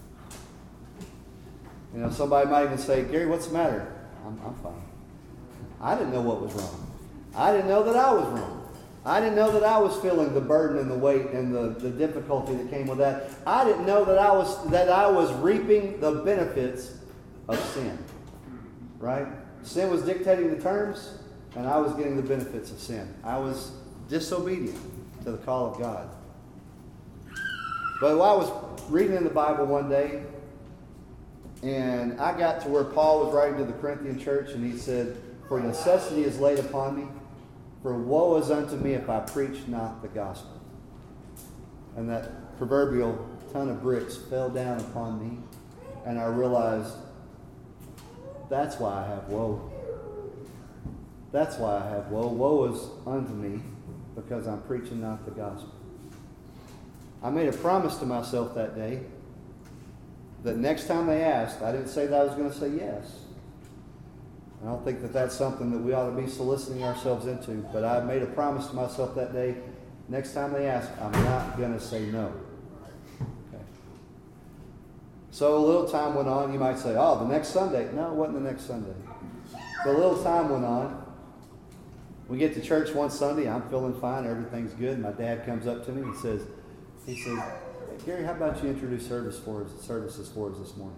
You know, somebody might even say, Gary, what's the matter? I'm, I'm fine. I didn't know what was wrong. I didn't know that I was wrong. I didn't know that I was feeling the burden and the weight and the, the difficulty that came with that. I didn't know that I was that I was reaping the benefits of sin. Right? Sin was dictating the terms, and I was getting the benefits of sin. I was disobedient to the call of God. But while I was reading in the Bible one day, and I got to where Paul was writing to the Corinthian church, and he said, "For necessity is laid upon me. For woe is unto me if I preach not the gospel." And that proverbial ton of bricks fell down upon me, and I realized that's why I have woe. That's why I have woe. Woe is unto me because I'm preaching not the gospel. I made a promise to myself that day that next time they asked, I didn't say that I was going to say yes. I don't think that that's something that we ought to be soliciting ourselves into. But I made a promise to myself that day, next time they ask, I'm not going to say no. Okay. So a little time went on. You might say, oh, the next Sunday. No, it wasn't the next Sunday. But a little time went on. We get to church one Sunday. I'm feeling fine. Everything's good. My dad comes up to me and says, he says, hey, Gary, how about you introduce service for us, services for us this morning?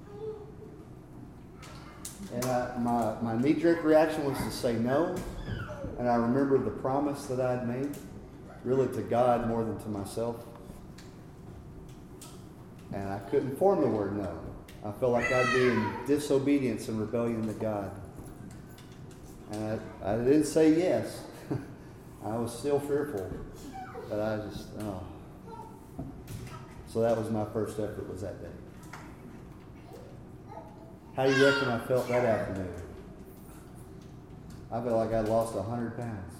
And I, my, my knee-jerk reaction was to say no. And I remembered the promise that I had made, really to God more than to myself. And I couldn't form the word no. I felt like I'd be in disobedience and rebellion to God. And I, I didn't say yes. I was still fearful. But I just, oh. So that was my first effort, was that day. How do you reckon I felt that afternoon? I felt like I'd lost one hundred pounds.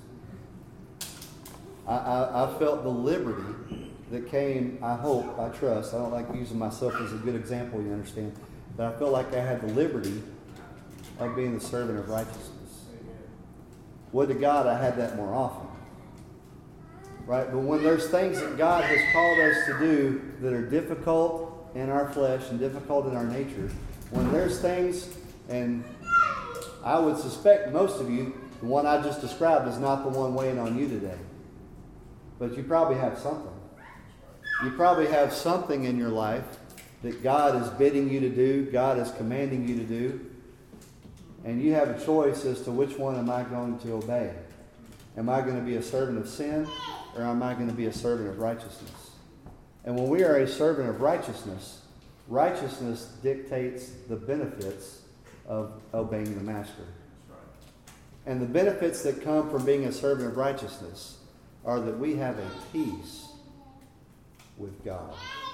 I, I, I felt the liberty that came, I hope, I trust. I don't like using myself as a good example, you understand. But I felt like I had the liberty of being the servant of righteousness. Would to God I had that more often. Right? But when there's things that God has called us to do that are difficult in our flesh and difficult in our nature, when there's things, and I would suspect most of you, the one I just described is not the one weighing on you today. But you probably have something. You probably have something in your life that God is bidding you to do, God is commanding you to do, and you have a choice as to which one am I going to obey. Am I going to be a servant of sin, or am I going to be a servant of righteousness? And when we are a servant of righteousness, righteousness dictates the benefits of obeying the master. And the benefits that come from being a servant of righteousness are that we have a peace with God.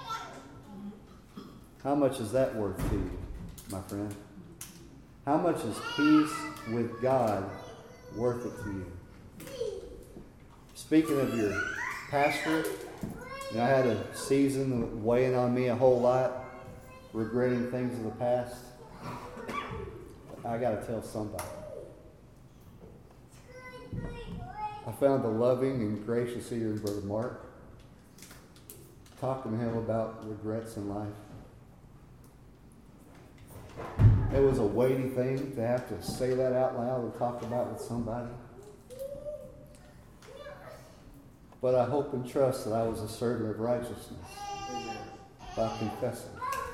How much is that worth to you, my friend? How much is peace with God worth it to you? Speaking of your pastorate You know, I had a season weighing on me a whole lot, regretting things of the past. I got to tell somebody. I found a loving and gracious ear in Brother Mark. Talking to him about regrets in life. It was a weighty thing to have to say that out loud and talk about with somebody. But I hope and trust that I was a servant of righteousness by confessing.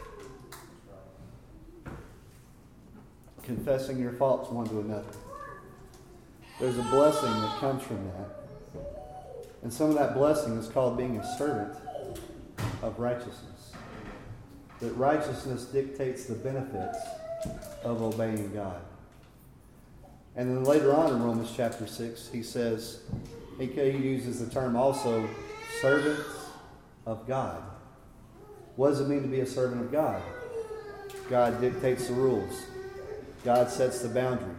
Confessing your faults one to another. There's a blessing that comes from that. And some of that blessing is called being a servant of righteousness. That righteousness dictates the benefits of obeying God. And then later on in Romans chapter six, he says, he uses the term also, servants of God. What does it mean to be a servant of God? God dictates the rules. God sets the boundaries.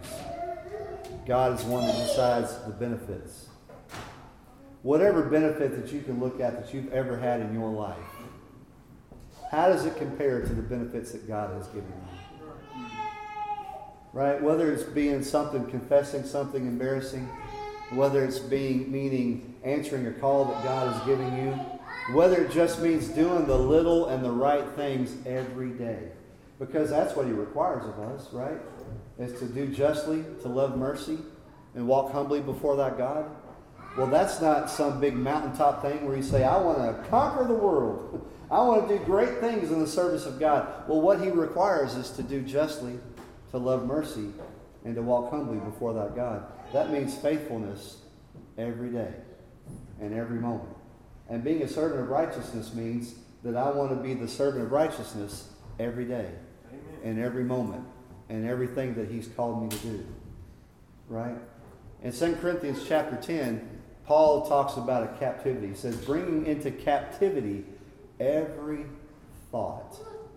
God is one that decides the benefits. Whatever benefit that you can look at that you've ever had in your life, how does it compare to the benefits that God has given you? Right? Whether it's being something, confessing something embarrassing, whether it's being, meaning answering a call that God is giving you, whether it just means doing the little and the right things every day. Because that's what he requires of us, right? Is to do justly, to love mercy, and walk humbly before thy God. Well, that's not some big mountaintop thing where you say, I want to conquer the world. I want to do great things in the service of God. Well, what he requires is to do justly, to love mercy, and to walk humbly before thy God. That means faithfulness every day and every moment. And being a servant of righteousness means that I want to be the servant of righteousness every day. Amen. And every moment and everything that he's called me to do. Right? In Second Corinthians chapter ten, Paul talks about a captivity. He says, bringing into captivity every thought.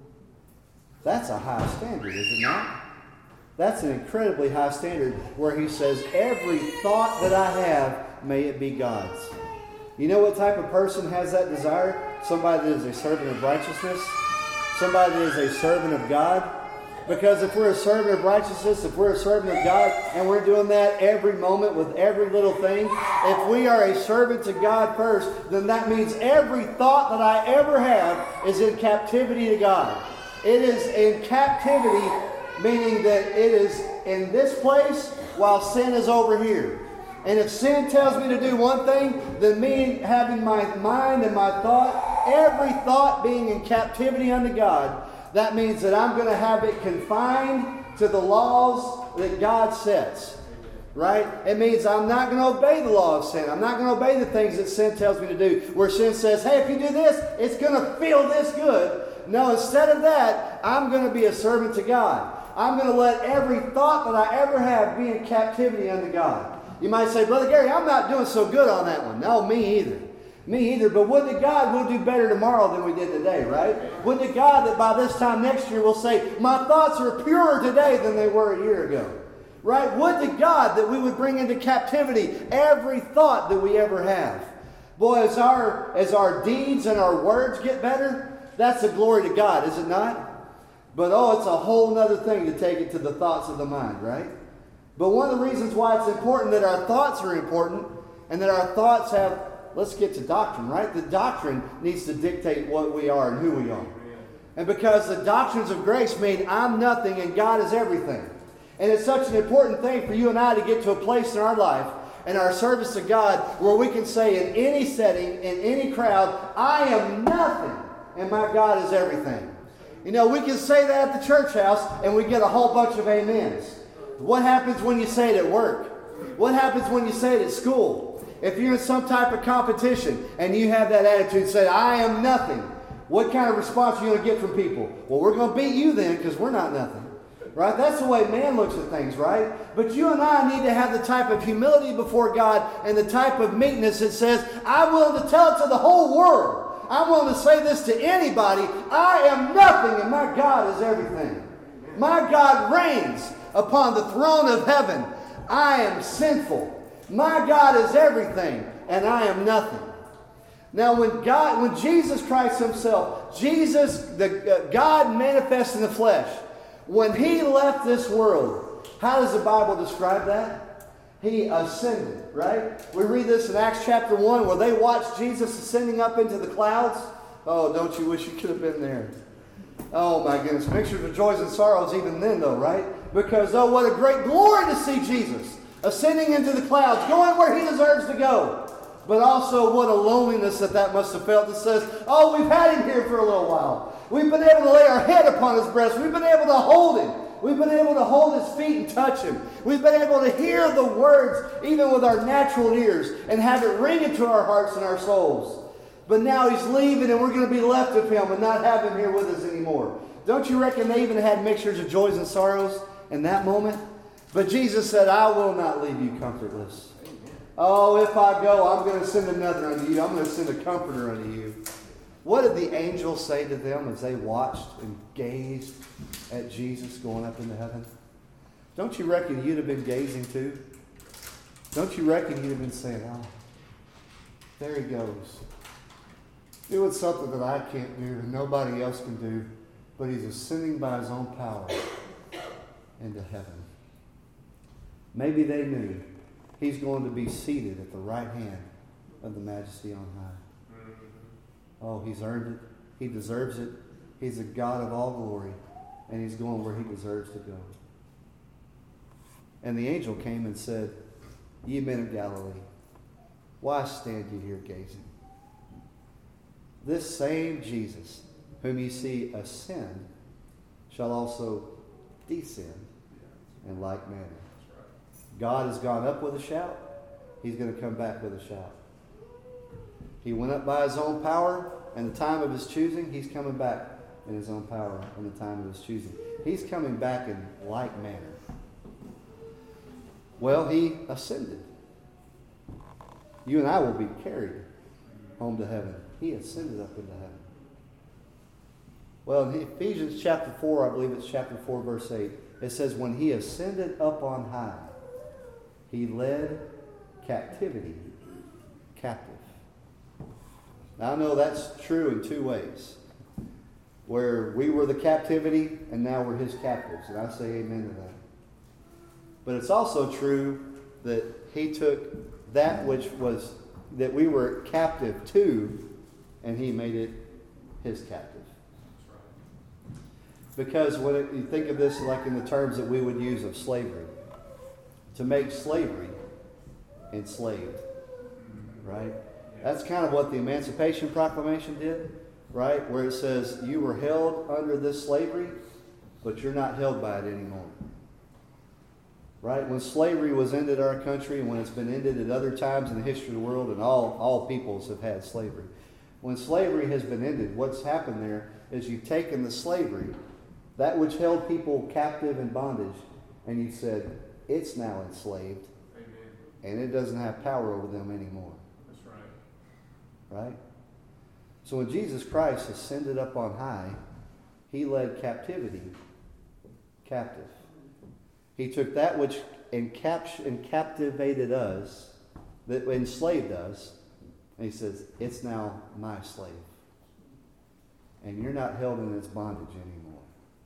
That's a high standard, is it not? That's an incredibly high standard where he says, every thought that I have, may it be God's. You know what type of person has that desire? Somebody that is a servant of righteousness. Somebody that is a servant of God. Because if we're a servant of righteousness, if we're a servant of God, and we're doing that every moment with every little thing, if we are a servant to God first, then that means every thought that I ever have is in captivity to God. It is in captivity, meaning that it is in this place while sin is over here. And if sin tells me to do one thing, then me having my mind and my thought, every thought being in captivity unto God, that means that I'm going to have it confined to the laws that God sets. Right? It means I'm not going to obey the law of sin. I'm not going to obey the things that sin tells me to do. Where sin says, hey, if you do this, it's going to feel this good. No, instead of that, I'm going to be a servant to God. I'm going to let every thought that I ever have be in captivity unto God. You might say, Brother Gary, I'm not doing so good on that one. No, me either. Me either. But would to God we'll do better tomorrow than we did today, right? Would to God that by this time next year we'll say, my thoughts are purer today than they were a year ago. Right? Would to God that we would bring into captivity every thought that we ever have. Boy, as our, as our deeds and our words get better, that's a glory to God, is it not? But oh, it's a whole other thing to take it to the thoughts of the mind, right? But one of the reasons why it's important that our thoughts are important and that our thoughts have, let's get to doctrine, right? The doctrine needs to dictate what we are and who we are. And because the doctrines of grace mean I'm nothing and God is everything. And it's such an important thing for you and I to get to a place in our life and our service to God where we can say in any setting, in any crowd, I am nothing and my God is everything. You know, we can say that at the church house and we get a whole bunch of amens. What happens when you say it at work? What happens when you say it at school? If you're in some type of competition and you have that attitude and say, I am nothing, what kind of response are you going to get from people? Well, we're going to beat you then because we're not nothing. Right? That's the way man looks at things, right? But you and I need to have the type of humility before God and the type of meekness that says, I'm willing to tell it to the whole world. I'm willing to say this to anybody. I am nothing and my God is everything. My God reigns upon the throne of heaven. I am sinful. My God is everything and I am nothing. Now, when God, when Jesus Christ himself, Jesus, the uh, God manifest in the flesh, when he left this world, how does the Bible describe that? He ascended, right? We read this in Acts chapter one, where they watched Jesus ascending up into the clouds. Oh, don't you wish you could have been there? Oh my goodness. Mixtures of joys and sorrows even then though, right? Because, oh, what a great glory to see Jesus ascending into the clouds, going where he deserves to go. But also what a loneliness that that must have felt that says, oh, we've had him here for a little while. We've been able to lay our head upon his breast. We've been able to hold him. We've been able to hold his feet and touch him. We've been able to hear the words even with our natural ears and have it ring into our hearts and our souls. But now he's leaving and we're going to be left with him and not have him here with us anymore. Don't you reckon they even had mixtures of joys and sorrows in that moment? But Jesus said, I will not leave you comfortless. Oh, if I go, I'm going to send another unto you. I'm going to send a comforter unto you. What did the angels say to them as they watched and gazed at Jesus going up into heaven? Don't you reckon you'd have been gazing too? Don't you reckon you'd have been saying, oh, there he goes. Doing something that I can't do and nobody else can do, but he's ascending by his own power into heaven. Maybe they knew he's going to be seated at the right hand of the Majesty on high. Oh, he's earned it. He deserves it. He's a God of all glory, and he's going where he deserves to go. And the angel came and said, Ye men of Galilee, why stand ye here gazing? This same Jesus, whom ye see ascend, shall also descend in like manner. God has gone up with a shout. He's going to come back with a shout. He went up by his own power in the time of his choosing. He's coming back in his own power in the time of his choosing. He's coming back in like manner. Well, he ascended. You and I will be carried home to heaven. He ascended up into heaven. Well, in Ephesians chapter four, I believe it's chapter four, verse eight, it says, when he ascended up on high, he led captivity captive. Now, I know that's true in two ways. Where we were the captivity, and now we're his captives. And I say amen to that. But it's also true that he took that which was, that we were captive to, and he made it his captive. Because when it, you think of this like in the terms that we would use of slavery, to make slavery enslaved, right? That's kind of what the Emancipation Proclamation did, right? Where it says you were held under this slavery, but you're not held by it anymore. Right? When slavery was ended in our country, and when it's been ended at other times in the history of the world, and all, all peoples have had slavery. When slavery has been ended, what's happened there is you've taken the slavery, that which held people captive in bondage, and you said, it's now enslaved. Amen. And it doesn't have power over them anymore. That's right. Right? So when Jesus Christ ascended up on high, he led captivity captive. He took that which encapt- encaptivated us, that enslaved us, and he says, it's now my slave. And you're not held in its bondage anymore.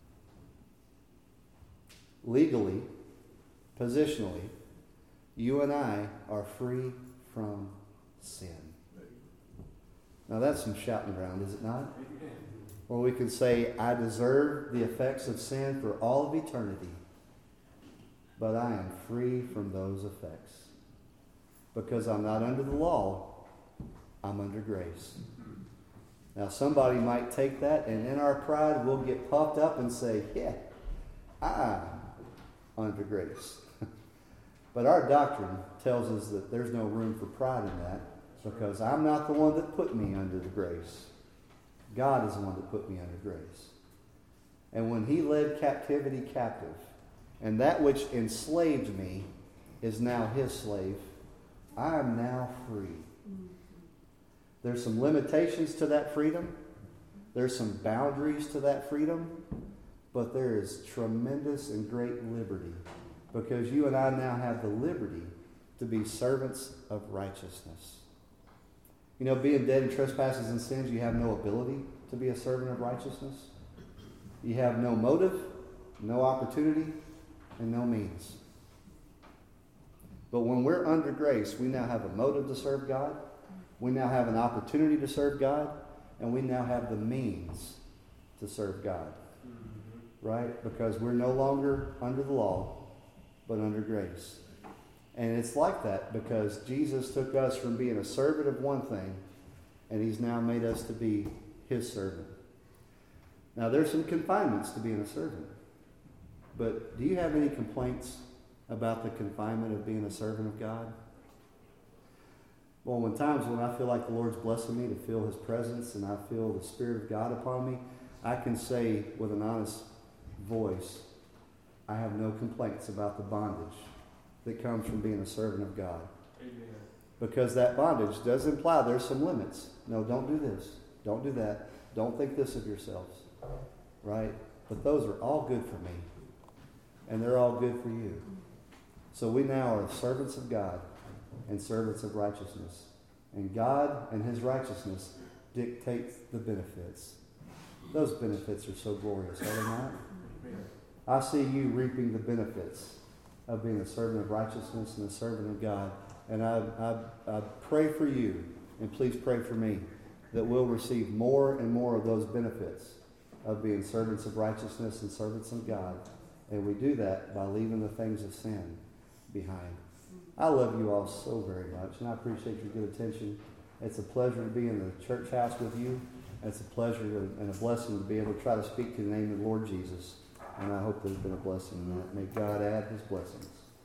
Legally, positionally, you and I are free from sin. Now that's some shouting around, is it not? Or we can say, I deserve the effects of sin for all of eternity, but I am free from those effects. Because I'm not under the law, I'm under grace. Now somebody might take that, and in our pride we'll get puffed up and say, yeah, I'm under grace. But our doctrine tells us that there's no room for pride in that, because I'm not the one that put me under the grace. God is the one that put me under grace. And when he led captivity captive, and that which enslaved me is now his slave, I am now free. There's some limitations to that freedom. There's some boundaries to that freedom. But there is tremendous and great liberty, because you and I now have the liberty to be servants of righteousness. You know, being dead in trespasses and sins, you have no ability to be a servant of righteousness. You have no motive, no opportunity, and no means. But when we're under grace, we now have a motive to serve God. We now have an opportunity to serve God. And we now have the means to serve God. Mm-hmm. Right? Because we're no longer under the law, but under grace. And it's like that because Jesus took us from being a servant of one thing, and he's now made us to be his servant. Now, there's some confinements to being a servant. But do you have any complaints about the confinement of being a servant of God? Well, when times when I feel like the Lord's blessing me to feel his presence and I feel the Spirit of God upon me, I can say with an honest voice, I have no complaints about the bondage that comes from being a servant of God. Amen. Because that bondage does imply there's some limits. No, don't do this. Don't do that. Don't think this of yourselves. Right? But those are all good for me. And they're all good for you. So we now are servants of God and servants of righteousness. And God and his righteousness dictates the benefits. Those benefits are so glorious, are they not? I see you reaping the benefits of being a servant of righteousness and a servant of God. And I, I, I pray for you, and please pray for me, that we'll receive more and more of those benefits of being servants of righteousness and servants of God. And we do that by leaving the things of sin behind. I love you all so very much, and I appreciate your good attention. It's a pleasure to be in the church house with you. It's a pleasure and a blessing to be able to try to speak to the name of the Lord Jesus. And I hope there's been a blessing in that. May God add his blessings.